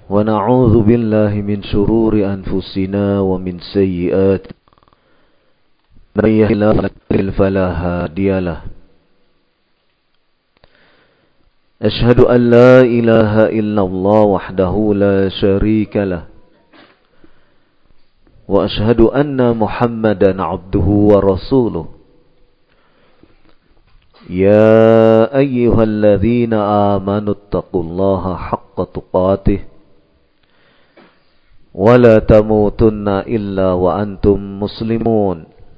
ونعوذ بالله من شرور أنفسنا ومن سيئات من يهده الله فلا هادي له. أشهد أن لا إله إلا الله وحده لا شريك له، وأشهد أن محمدا عبده ورسوله. يا أيها الذين آمنوا اتقوا الله حق تقاته ولا تموتن إلا وأنتم مسلمون.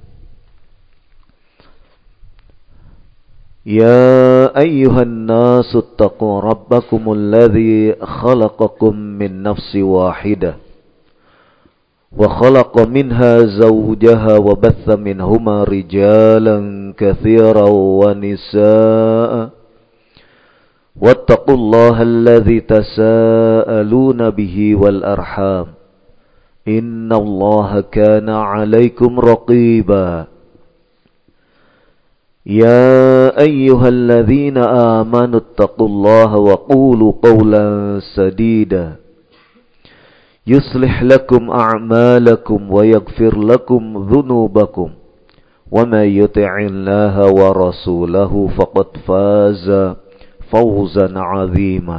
يا أيها الناس اتقوا ربكم الذي خلقكم من نفس واحدة وخلق منها زوجها وبث منهما رجالا كثيرا ونساء واتقوا الله الذي تساءلون به والأرحام إن الله كان عليكم رقيبا. يا أيها الذين آمنوا اتقوا الله وقولوا قولا سديدا يصلح لكم أعمالكم ويغفر لكم ذنوبكم ومن يطع الله ورسوله فقد فاز فوزا عظيما.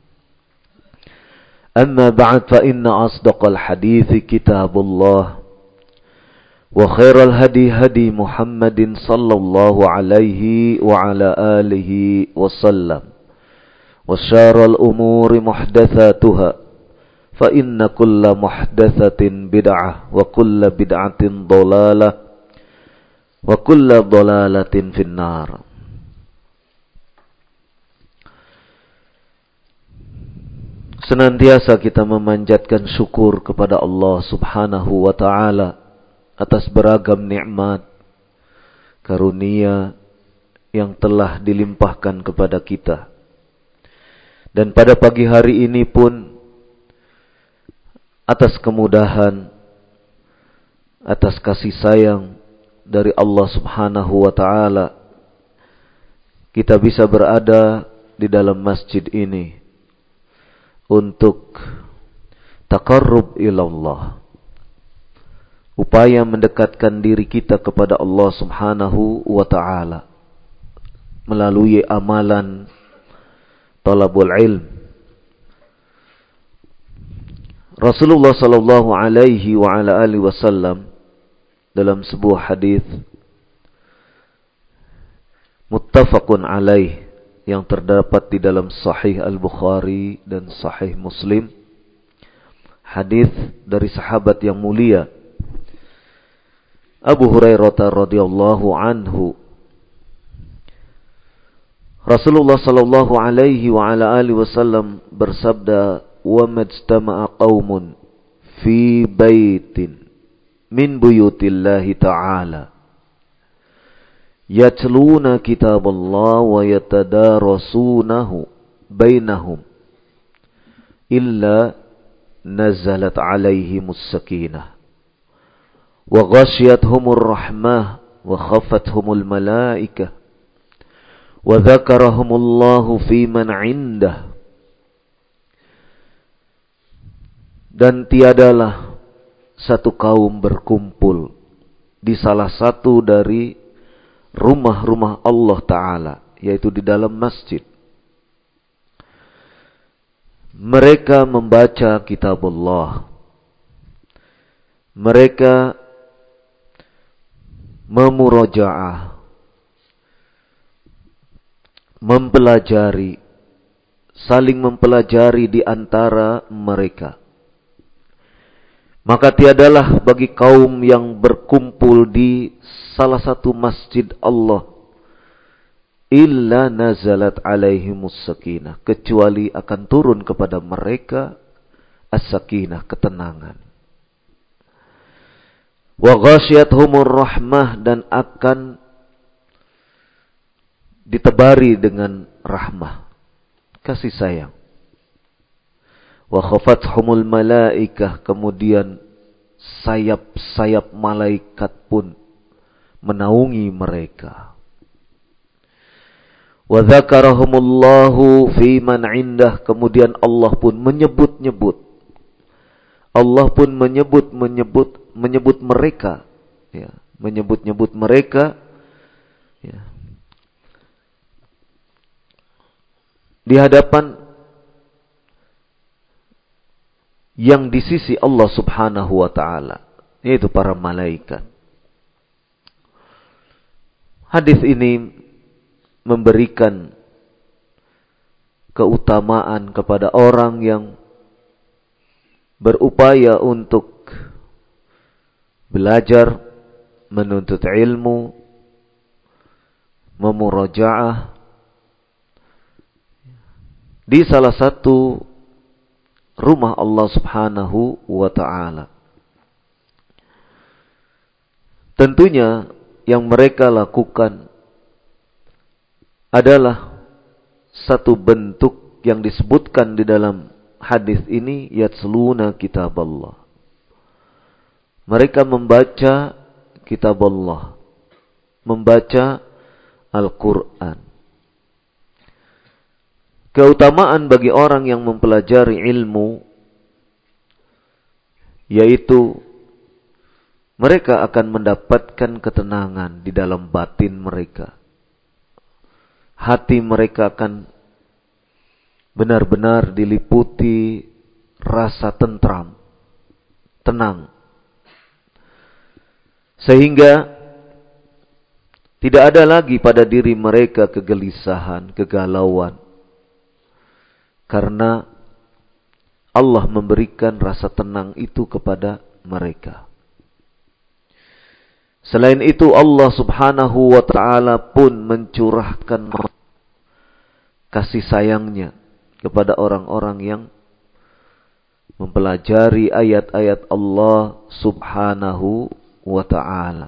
أما بعد فإن أصدق الحديث كتاب الله وخير الهدي هدي محمد صلى الله عليه وعلى آله وسلم وشار الأمور محدثاتها فإن كل محدثة بدعة وكل بدعة ضلالة وكل ضلالة في النار. Senantiasa kita memanjatkan syukur kepada Allah Subhanahu wa ta'ala atas beragam nikmat karunia yang telah dilimpahkan kepada kita. Dan pada pagi hari ini pun atas kemudahan, atas kasih sayang dari Allah Subhanahu wa ta'ala, kita bisa berada di dalam masjid ini untuk taqarrub ilallah, upaya mendekatkan diri kita kepada Allah Subhanahu wa ta'ala melalui amalan talabul ilm. Rasulullah sallallahu alaihi wa ala alihi wasallam dalam sebuah hadis muttafaqun alaih yang terdapat di dalam Sahih Al-Bukhari dan Sahih Muslim, hadis dari sahabat yang mulia Abu Hurairah radhiyallahu anhu, Rasulullah sallallahu alaihi wa ala alihi wasallam bersabda, "Wa majtama'a qaumun fi baitin min buyutillahi ta'ala yatluna kitaballah wa yatadarasunahu bainahum illa nazalat alaihimus sakinah wa ghashiyatuhumur rahmah wa khafathumul malaikah wa dzakarahumullahu fi man 'indah." Dan tiadalah satu kaum berkumpul di salah satu dari rumah-rumah Allah Ta'ala, yaitu di dalam masjid. Mereka membaca kitab Allah, mereka memurajaah, mempelajari, saling mempelajari di antara mereka. Maka tiadalah bagi kaum yang berkumpul di salah satu masjid Allah illa nazalat alaihimus sakinah, kecuali akan turun kepada mereka as-sakinah, ketenangan. Wa ghashiyatuhumur rahmah, dan akan ditebari dengan rahmah, kasih sayang. Wa khafathumul malaikah, kemudian sayap-sayap malaikat pun menaungi mereka. Wa dzakarahumullahu fi man indah, kemudian Allah pun menyebut-nyebut. Allah pun menyebut mereka, ya, menyebut mereka, ya, di hadapan yang di sisi Allah Subhanahu wa taala, yaitu para malaikat. Hadis ini memberikan keutamaan kepada orang yang berupaya untuk belajar, menuntut ilmu, memurajaah di salah satu rumah Allah Subhanahu wa taala. Tentunya yang mereka lakukan adalah satu bentuk yang disebutkan di dalam hadis ini, yatsluna kitab Allah. Mereka membaca kitab Allah, membaca Al-Quran. Keutamaan bagi orang yang mempelajari ilmu, yaitu mereka akan mendapatkan ketenangan di dalam batin mereka. Hati mereka akan benar-benar diliputi rasa tentram, tenang. Sehingga tidak ada lagi pada diri mereka kegelisahan, kegalauan. Karena Allah memberikan rasa tenang itu kepada mereka. Selain itu Allah Subhanahu wa ta'ala pun mencurahkan kasih sayangnya kepada orang-orang yang mempelajari ayat-ayat Allah Subhanahu wa ta'ala.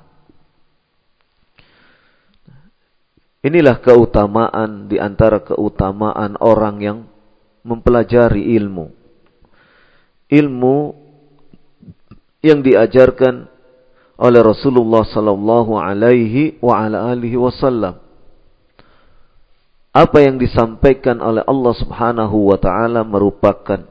Inilah keutamaan di antara keutamaan orang yang mempelajari ilmu. Ilmu yang diajarkan oleh Rasulullah sallallahu alaihi wa ala alihi wasallam. Apa yang disampaikan oleh Allah Subhanahu wa taala merupakan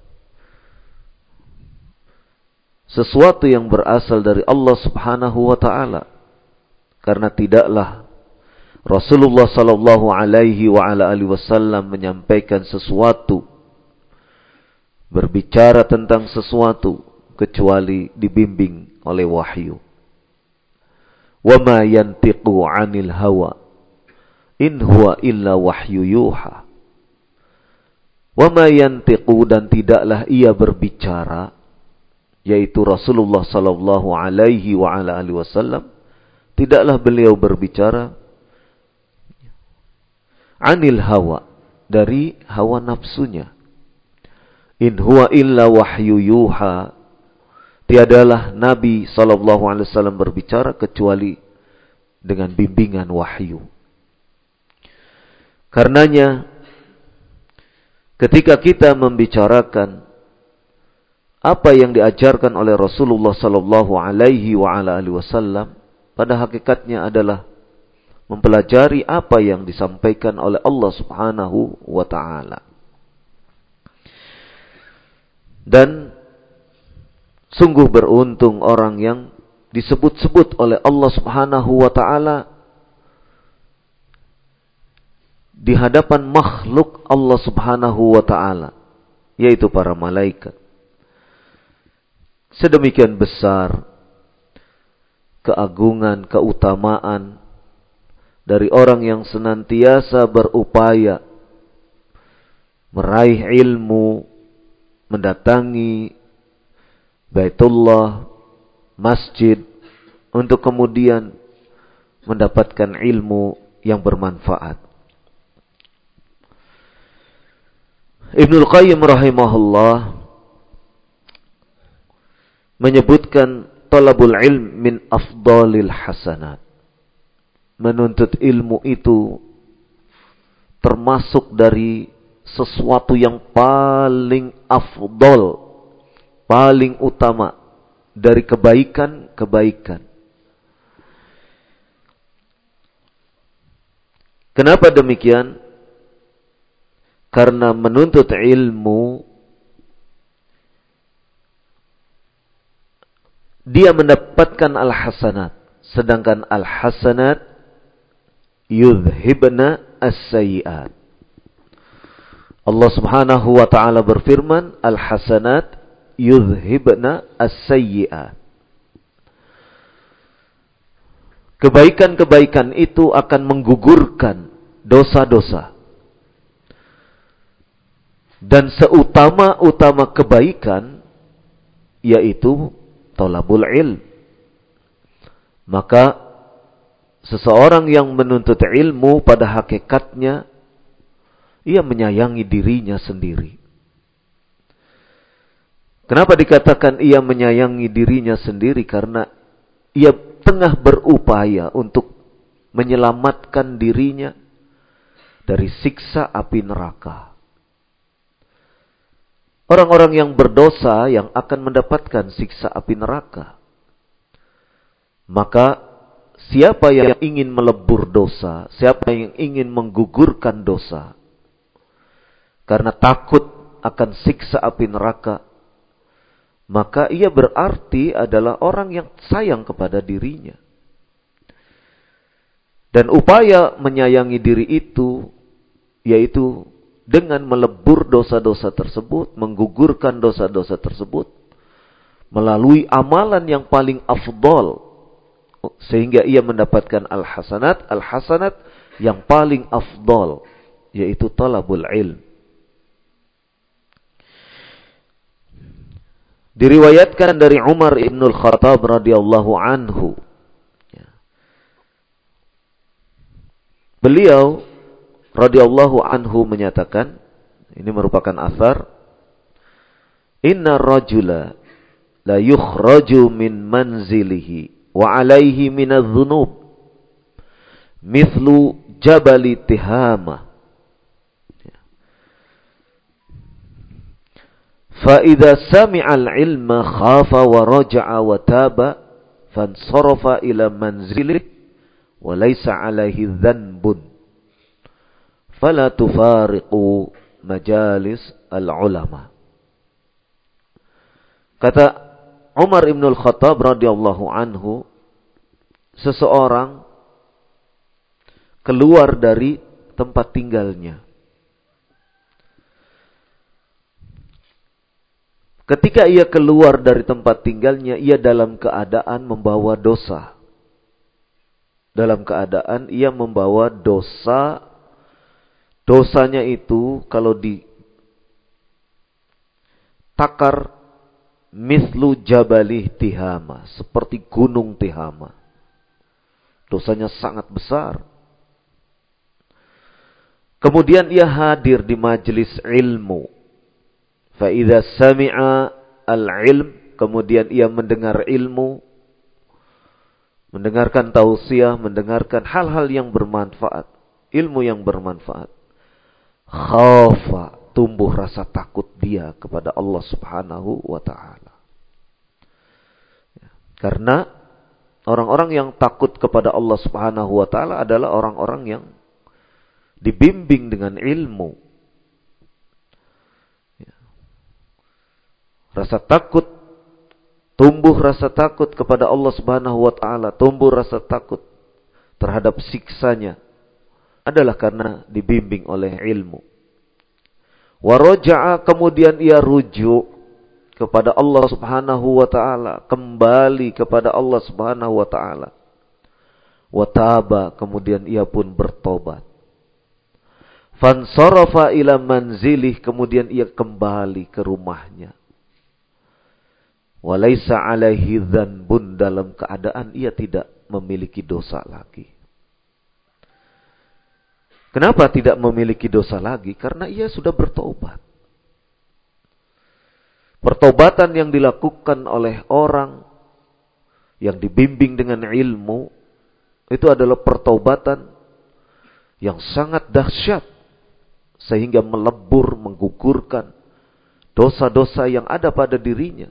sesuatu yang berasal dari Allah Subhanahu wa taala. Karena tidaklah Rasulullah sallallahu alaihi wa ala alihi wasallam menyampaikan sesuatu, berbicara tentang sesuatu kecuali dibimbing oleh wahyu. Wa ma yantiqu 'anil hawa in huwa illa wahyu yuha. Wa ma yantiqu, dan tidaklah ia berbicara, yaitu Rasulullah sallallahu alaihi wa ala alihi wasallam, tidaklah beliau berbicara 'anil hawa, dari hawa nafsunya. In huwa illa wahyu yuha, tiadalah Nabi sallallahu alaihi wasallam berbicara kecuali dengan bimbingan wahyu. Karenanya ketika kita membicarakan apa yang diajarkan oleh Rasulullah sallallahu alaihi wa ala alihi wasallam, pada hakikatnya adalah mempelajari apa yang disampaikan oleh Allah Subhanahu wa taala. Dan sungguh beruntung orang yang disebut-sebut oleh Allah Subhanahu wa taala di hadapan makhluk Allah Subhanahu wa taala, yaitu para malaikat. Sedemikian besar keagungan, keutamaan dari orang yang senantiasa berupaya meraih ilmu, mendatangi Baitullah, masjid, untuk kemudian mendapatkan ilmu yang bermanfaat. Ibnul Qayyim rahimahullah menyebutkan talabul ilm min afdalil hasanat. Menuntut ilmu itu termasuk dari sesuatu yang paling afdal, paling utama dari kebaikan-kebaikan. Kenapa demikian? Karena menuntut ilmu dia mendapatkan al-hasanat, sedangkan al-hasanat yudhibna as-sayyi'at. Allah Subhanahu wa taala berfirman, al-hasanat yudhibna as-sayyi'at. Kebaikan-kebaikan itu akan menggugurkan dosa-dosa. Dan seutama-utama kebaikan yaitu thalabul ilm. Maka seseorang yang menuntut ilmu pada hakikatnya ia menyayangi dirinya sendiri. Kenapa dikatakan ia menyayangi dirinya sendiri? Karena ia tengah berupaya untuk menyelamatkan dirinya dari siksa api neraka. Orang-orang yang berdosa yang akan mendapatkan siksa api neraka. Maka siapa yang ingin melebur dosa, siapa yang ingin menggugurkan dosa, karena takut akan siksa api neraka, maka ia berarti adalah orang yang sayang kepada dirinya. Dan upaya menyayangi diri itu, yaitu dengan melebur dosa-dosa tersebut, menggugurkan dosa-dosa tersebut, melalui amalan yang paling afdal, sehingga ia mendapatkan al-hasanat, al-hasanat yang paling afdal, yaitu talabul ilm. Diriwayatkan dari Umar ibn al-Khattab radhiyallahu anhu. Beliau radhiyallahu anhu menyatakan, ini merupakan athar, inna rajula la yukhraju min manzilihi wa alaihi minadh-dhunub mithlu jabali Tihama. فَإِذَا سَمِعَ الْعِلْمَ خَافَ وَرَجَعَ وَتَابَ فَانْصَرَفَ إِلَى مَنْزِلِهِ وَلَيْسَ عَلَيْهِ ذَنْبٌ فَلَا تُفَارِقُوا مَجَالِسَ الْعُلَمَاءِ. Kata Umar ibn al-Khattab radhiyallahu anhu, seseorang keluar dari tempat tinggalnya. Ketika ia keluar dari tempat tinggalnya, ia dalam keadaan membawa dosa. Dalam keadaan ia membawa dosa. Dosanya itu kalau ditakar mislu jabalih Tihama, seperti gunung Tihama. Dosanya sangat besar. Kemudian ia hadir di majelis ilmu. Fa'idha sami'a al-ilm, kemudian ia mendengar ilmu, mendengarkan tausiah, mendengarkan hal-hal yang bermanfaat, ilmu yang bermanfaat. Khafa, tumbuh rasa takut dia kepada Allah Subhanahu wa ta'ala. Karena orang-orang yang takut kepada Allah Subhanahu wa ta'ala adalah orang-orang yang dibimbing dengan ilmu. Rasa takut, tumbuh rasa takut kepada Allah Subhanahu wa ta'ala, tumbuh rasa takut terhadap siksanya, adalah karena dibimbing oleh ilmu. Waraja'a, kemudian ia rujuk kepada Allah Subhanahu wa ta'ala, kembali kepada Allah Subhanahu wa ta'ala. Wataba, kemudian ia pun bertobat. Fansarafa ila manzilih, kemudian ia kembali ke rumahnya. Walaysa alaihi dzanbun, dalam keadaan ia tidak memiliki dosa lagi. Kenapa tidak memiliki dosa lagi? Karena ia sudah bertobat. Pertobatan yang dilakukan oleh orang yang dibimbing dengan ilmu, itu adalah pertobatan yang sangat dahsyat, sehingga melebur, menggugurkan dosa-dosa yang ada pada dirinya.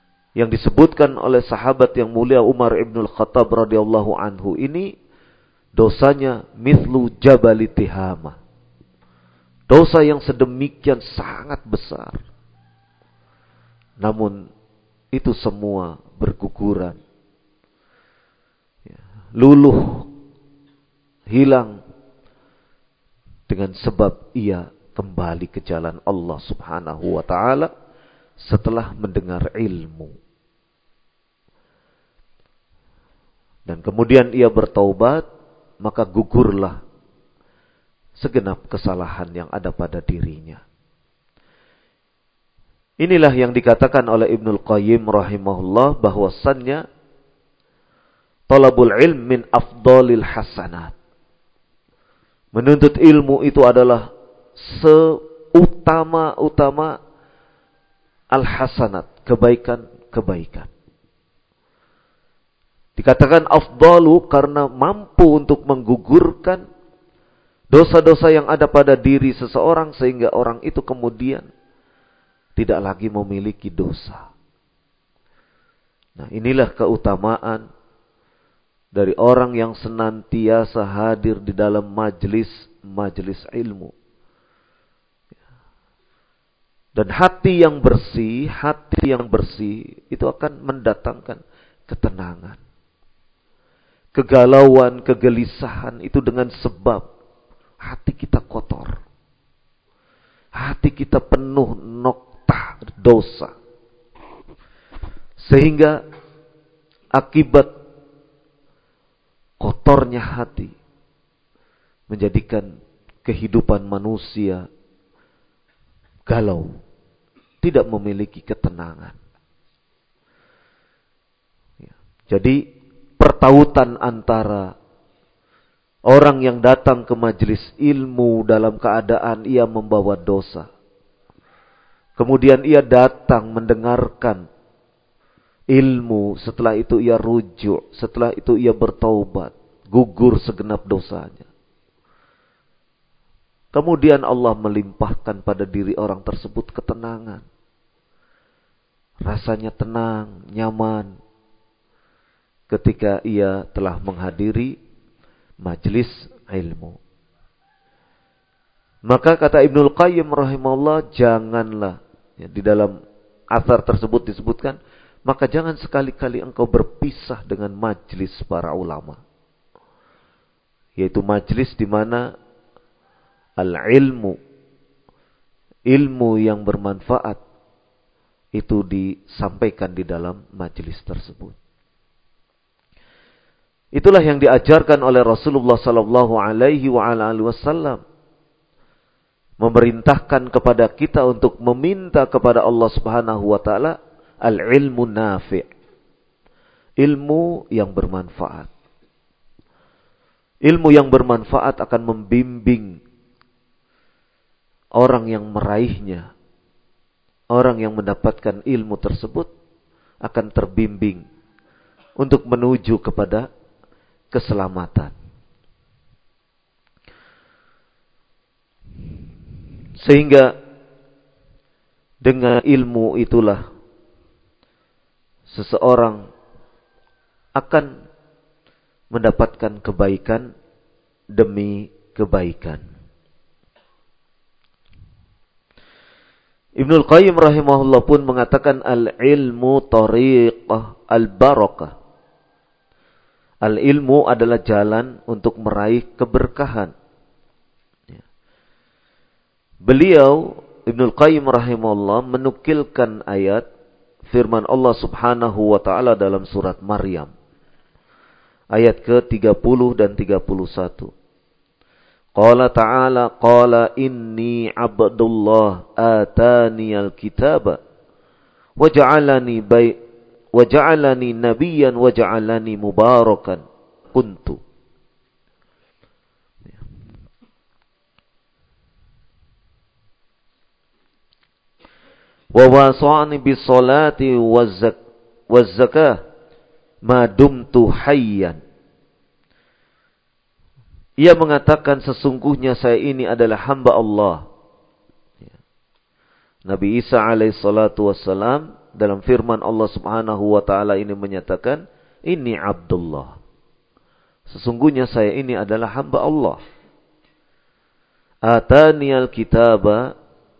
Yang disebutkan oleh sahabat yang mulia Umar ibn al-Khattab radhiyallahu anhu ini, dosanya mithlu jabali tihama. Dosa yang sedemikian sangat besar. Namun itu semua berguguran. Luluh, hilang dengan sebab ia kembali ke jalan Allah Subhanahu wa taala setelah mendengar ilmu. Dan kemudian ia bertaubat, maka gugurlah segenap kesalahan yang ada pada dirinya. Inilah yang dikatakan oleh Ibnul Qayyim rahimahullah bahwasannya talabul ilm min afdalil hasanat. Menuntut ilmu itu adalah seutama-utama al-hasanat, kebaikan-kebaikan. Dikatakan afdalu karena mampu untuk menggugurkan dosa-dosa yang ada pada diri seseorang sehingga orang itu kemudian tidak lagi memiliki dosa. Nah, inilah keutamaan dari orang yang senantiasa hadir di dalam majelis ilmu. Dan hati yang bersih itu akan mendatangkan ketenangan. Kegalauan, kegelisahan itu dengan sebab hati kita kotor. Hati kita penuh noktah dosa. Sehingga akibat kotornya hati menjadikan kehidupan manusia galau, tidak memiliki ketenangan. Jadi pertautan antara orang yang datang ke majelis ilmu dalam keadaan ia membawa dosa, kemudian ia datang mendengarkan ilmu, setelah itu ia rujuk, setelah itu ia bertaubat, gugur segenap dosanya. Kemudian Allah melimpahkan pada diri orang tersebut ketenangan. Rasanya tenang, nyaman ketika ia telah menghadiri majelis ilmu. Maka kata Ibnul Qayyim rahimahullah, janganlah, di dalam athar tersebut disebutkan, maka jangan sekali-kali engkau berpisah dengan majelis para ulama. Yaitu majelis di mana al-ilmu, ilmu yang bermanfaat, itu disampaikan di dalam majelis tersebut. Itulah yang diajarkan oleh Rasulullah sallallahu alaihi wasallam, memerintahkan kepada kita untuk meminta kepada Allah Subhanahu wa taala al-ilmu nafi', ilmu yang bermanfaat. Ilmu yang bermanfaat akan membimbing orang yang meraihnya. Orang yang mendapatkan ilmu tersebut akan terbimbing untuk menuju kepada keselamatan. Sehingga dengan ilmu itulah seseorang akan mendapatkan kebaikan demi kebaikan. Ibnul Qayyim rahimahullah pun mengatakan al-ilmu tariqah al-barakah. Al-ilmu adalah jalan untuk meraih keberkahan. Beliau Ibnul Qayyim rahimahullah menukilkan ayat firman Allah Subhanahu wa taala dalam surat Maryam ayat ke-30 dan 31. Qala ta'ala qala inni abdullah ataniyal kitaba waja'alani nabiyyan waja'alani mubarakan kuntu. Wa wasani bis salati waz zakah ma dumtu hayyan. Ia mengatakan sesungguhnya saya ini adalah hamba Allah. Nabi Isa alaihissalatu wassalam dalam firman Allah Subhanahu wa taala ini menyatakan, "Inni Abdullah." Sesungguhnya saya ini adalah hamba Allah. Ataniyal kitaba,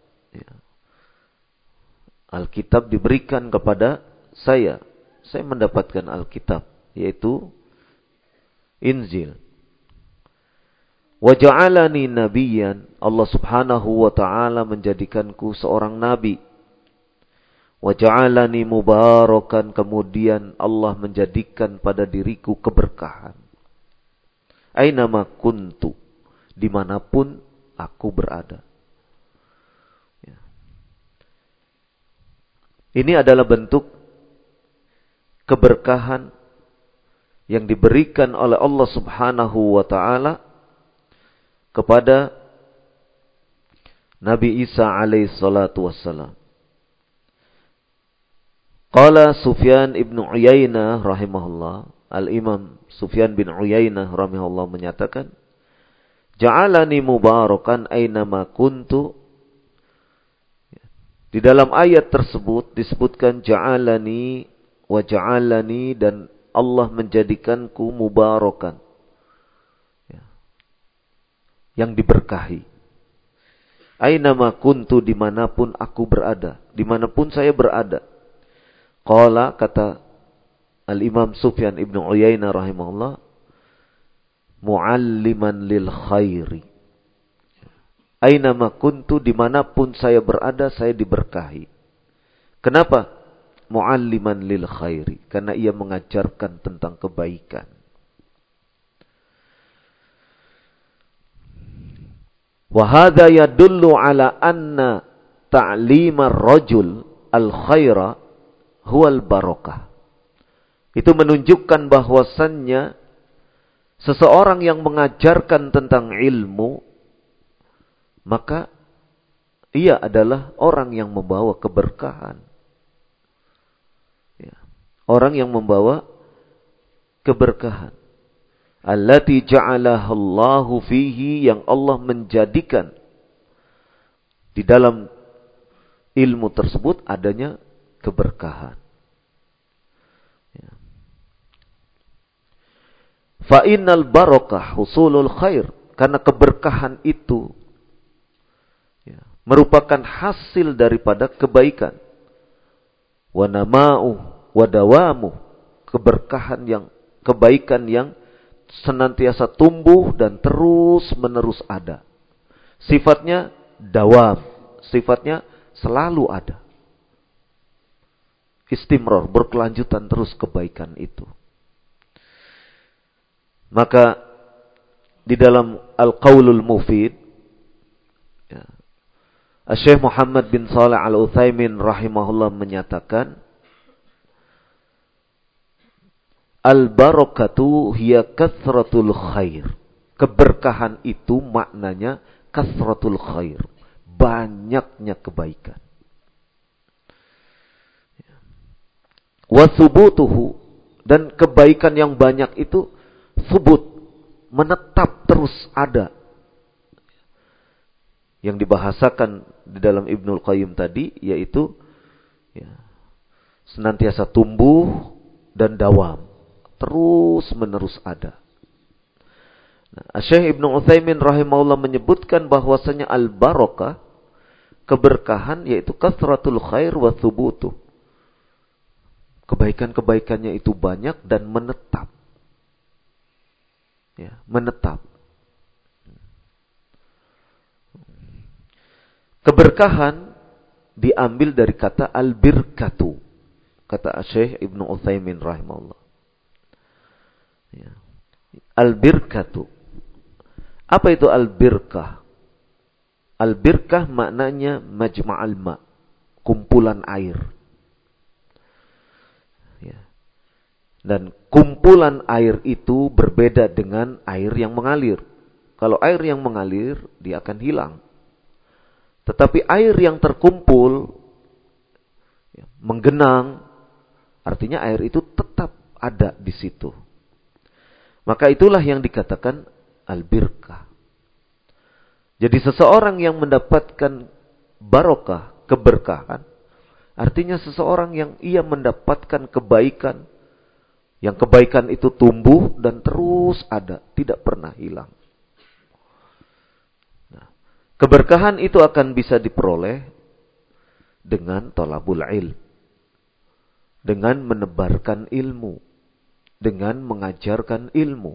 Alkitab diberikan kepada saya. Saya mendapatkan Alkitab, yaitu Injil. Wa ja'alani nabiyyan, Allah Subhanahu wa taala menjadikanku seorang nabi. Wa ja'alani mubarakan, kemudian Allah menjadikan pada diriku keberkahan. Ainama kuntu, dimanapun aku berada. Ini adalah bentuk keberkahan yang diberikan oleh Allah Subhanahu wa taala kepada Nabi Isa alaihi salatu wassalam. Qala Sufyan ibn Uyainah rahimahullah, Al-Imam Sufyan bin Uyainah rahimahullah menyatakan, Ja'alani mubarakan aynama kuntu. Di dalam ayat tersebut disebutkan ja'alani wa ja'alani, dan Allah menjadikanku mubarakan, yang diberkahi. Aynama kuntu, dimanapun aku berada, dimanapun saya berada. Qala, kata Al-Imam Sufyan ibn Uyainah rahimahullah, mu'alliman lil khairi. Aynama kuntu, dimanapun saya berada, saya diberkahi. Kenapa? Mu'alliman lil khairi, karena ia mengajarkan tentang kebaikan. Wahada yadullu ala anna ta'limar rajul al-khaira huwal barakah. Itu menunjukkan bahwasannya seseorang yang mengajarkan tentang ilmu, maka ia adalah orang yang membawa keberkahan. Orang yang membawa keberkahan. Allati ja'alaha Allahu fihi, yang Allah menjadikan di dalam ilmu tersebut adanya keberkahan. Fa innal barakah husulul khair, karena keberkahan itu merupakan hasil daripada kebaikan. Wa nama'u wa dawamu, kebaikan yang senantiasa tumbuh dan terus menerus ada. Sifatnya dawam, sifatnya selalu ada. Istimrar, berkelanjutan terus kebaikan itu. Maka di dalam Al-Qaulul Mufid, Syekh Muhammad bin Shalih Al-Utsaimin rahimahullah menyatakan, Al-barakatu hiya kathratul khair. Keberkahan itu maknanya kathratul khair, banyaknya kebaikan. Wa thubutuhu, dan kebaikan yang banyak itu thubut, menetap terus ada. Yang dibahasakan di dalam Ibnul Qayyim tadi, yaitu senantiasa tumbuh dan dawam, terus menerus ada. Syekh Ibnu Utsaimin rahimahullah menyebutkan bahwasanya al-barakah, keberkahan, yaitu kathratul khair wa thubutu. Kebaikan-kebaikannya itu banyak dan menetap. Menetap. Keberkahan diambil dari kata al-birkatu, kata Syekh Ibnu Utsaimin rahimahullah. Al-birkatu. Apa itu al-birkah? Al-birkah maknanya majma'al ma', kumpulan air. Dan kumpulan air itu berbeda dengan air yang mengalir. Kalau air yang mengalir, dia akan hilang. Tetapi air yang terkumpul, menggenang, artinya air itu tetap ada di situ. Maka itulah yang dikatakan al-birkah. Jadi seseorang yang mendapatkan barokah, keberkahan, artinya seseorang yang ia mendapatkan kebaikan Yang kebaikan itu tumbuh dan terus ada, tidak pernah hilang. Nah, keberkahan itu akan bisa diperoleh dengan thalabul ilm, dengan menebarkan ilmu, dengan mengajarkan ilmu.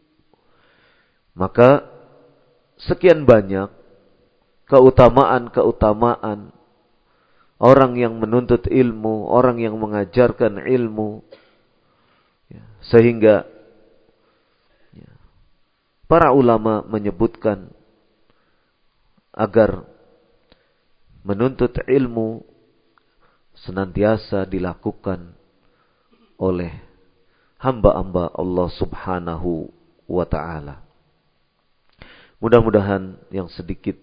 Maka sekian banyak keutamaan-keutamaan orang yang menuntut ilmu, orang yang mengajarkan ilmu, sehingga para ulama menyebutkan agar menuntut ilmu senantiasa dilakukan oleh hamba-hamba Allah Subhanahu wa ta'ala. Mudah-mudahan yang sedikit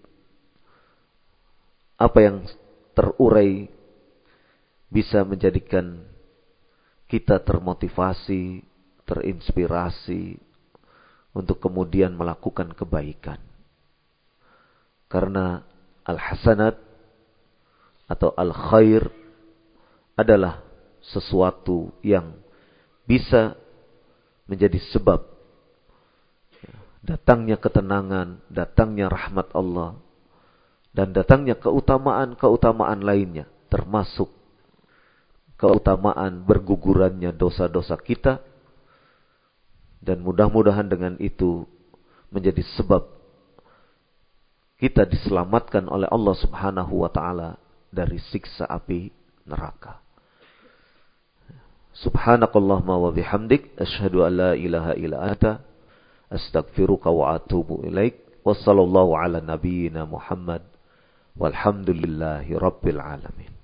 apa yang terurai bisa menjadikan kita termotivasi, terinspirasi untuk kemudian melakukan kebaikan. Karena al-hasanat atau al-khair adalah sesuatu yang bisa menjadi sebab datangnya ketenangan, datangnya rahmat Allah, dan datangnya keutamaan-keutamaan lainnya, termasuk keutamaan bergugurannya dosa-dosa kita. Dan mudah-mudahan dengan itu menjadi sebab kita diselamatkan oleh Allah Subhanahu wa ta'ala dari siksa api neraka. Subhanakallahumma wa bihamdik, asyhadu an la ilaha illa anta, astaghfiruka wa atubu ilaik. Wassallallahu ala nabiyyina Muhammad walhamdulillahi rabbil alamin.